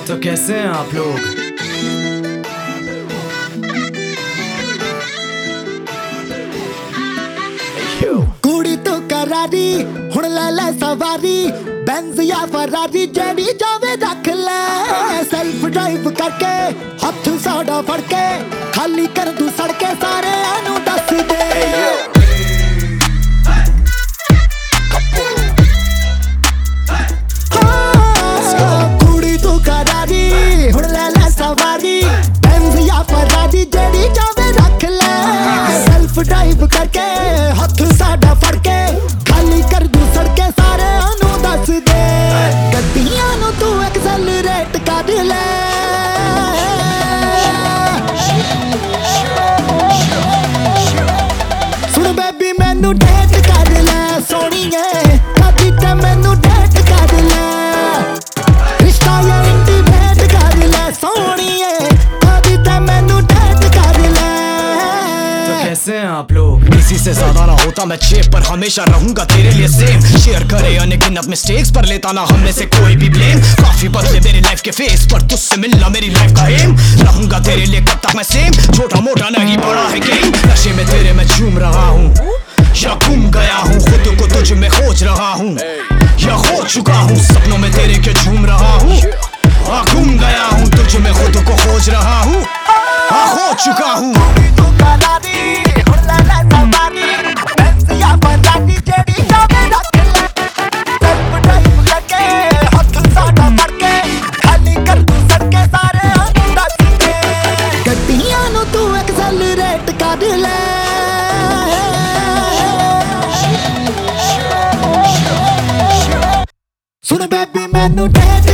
तो कैसे हैं आप लोग? कुड़ी तो करारी हुण ले ले सवारी बेंज या फरारी जेडी जावे रख ले सेल्फ ड्राइव करके हाथ साड़ा फड़ के खाली कर दूं सड़के सारे आनू दस दे कुड़ी तो करारी हुण ले ले सवारी बेंज या फरारी जेडी जावे रख ले सेल्फ ड्राइव करके हाथ साड़ा फड़ के खाली कर दूं सड़के सारे आनू दस दे गड्डियां नू तू एक्सेलरेट कर ले सुन बेबी मैनू डेट कर ले सोहणीए कदी ते मैनू डेट कर ले रिश्ता या इंटीमेट कर ले सोहणीए कदी ते मैनू डेट कर ले तो कैसे हैं आप लोग? किसी से ज्यादा ना होता मैं चेप पर हमेशा रहूंगा तेरे लिए सेम शेयर करे अनगिनत मिस्टेक्स पर लेता ना हम में से कोई भी ब्लेम काफी बदले मेरी लाइफ के फेस पर तुझसे मिलना मेरी लाइफ का एम रहूंगा तेरे लिए कब तक मैं सेम छोटा मोटा नहीं बड़ा है गेम नशे में तेरे मैं झूम रहा हूँ या गुम गया हूँ खुद को तुझ में खोज रहा हूँ या खो चुका हूँ सपनों में तेरे के झूम रहा हूँ गुम गया हूँ तुझ में खुद को खोज रहा हूँ खो चुका हूँ सुन बेबी मैनू डेट